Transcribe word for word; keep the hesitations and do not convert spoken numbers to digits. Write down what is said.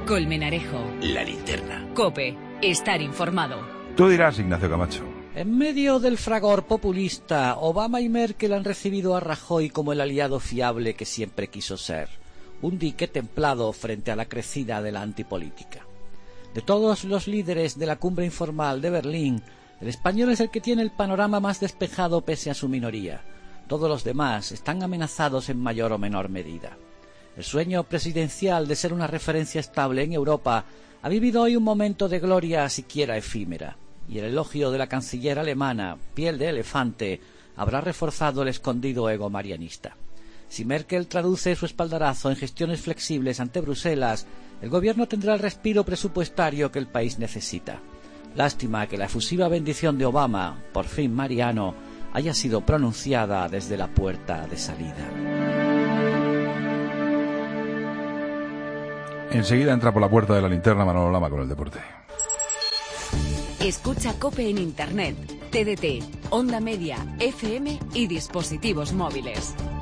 Colmenarejo. La Linterna. COPE. Estar informado. Tú dirás, Ignacio Camacho. En medio del fragor populista, Obama y Merkel han recibido a Rajoy como el aliado fiable que siempre quiso ser. Un dique templado frente a la crecida de la antipolítica. De todos los líderes de la cumbre informal de Berlín, el español es el que tiene el panorama más despejado pese a su minoría. Todos los demás están amenazados en mayor o menor medida. El sueño presidencial de ser una referencia estable en Europa ha vivido hoy un momento de gloria siquiera efímera, y el elogio de la canciller alemana, piel de elefante, habrá reforzado el escondido ego marianista. Si Merkel traduce su espaldarazo en gestiones flexibles ante Bruselas, el gobierno tendrá el respiro presupuestario que el país necesita. Lástima que la efusiva bendición de Obama, por fin mariano, haya sido pronunciada desde la puerta de salida. Enseguida entra por la puerta de la linterna Manolo Lama con el deporte. Escucha COPE en Internet, T D T, Onda Media, F M y dispositivos móviles.